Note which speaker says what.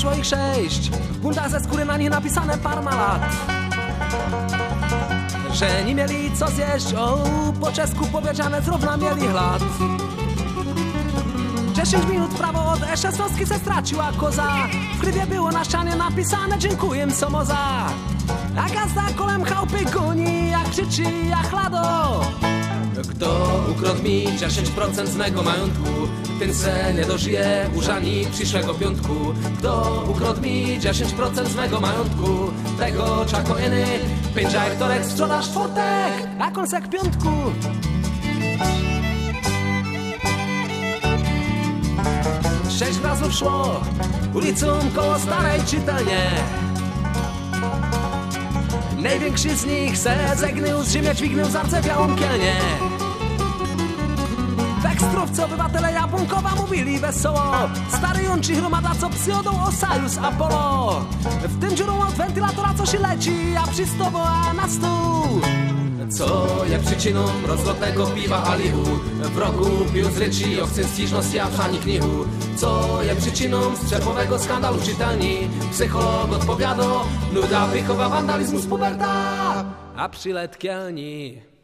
Speaker 1: Przyszło ich 6, w bundach ze skóry na nich napisane Parmalat. Że nie mieli co zjeść, o, po czesku powiedziane zrówna mieli chlad. 10 minut w prawo od E16 se straciła koza. W krywie było na ścianie napisane dziękuję Somoza. A gazda kolem chałupy goni, jak krzyczy, jak chlado. Kto ukradł mi 10% z mego majątku, ten se nie dożyje użani przyszłego piątku. Kto ukradł mi 10% z mego majątku, tego czakojeny 5 hektorek sprzedaż czwartek, a konsek piątku. Sześć razów szło ulicą koło starej czytelnie. Największy z nich se zegnył, z ziemię dźwignął zardzewiałą kielnię. W ekstrówce obywatele Jabłonkowa mówili wesoło. Stary Jączy chromada, co psjodą Osajus Apollo. W tym dziurą od wentylatora, co się leci, a przy stobo, a na stół. Co je przyczyną rozlotnego piwa Alihu? W roku pił z ryczy, ochcyn stiżności, a pszani knihu. Co je przyczyną strzepowego skandalu w czytelni? Psycholog odpowiada, nuda, pychowa, wandalizmus, puberta, a przylet kielni.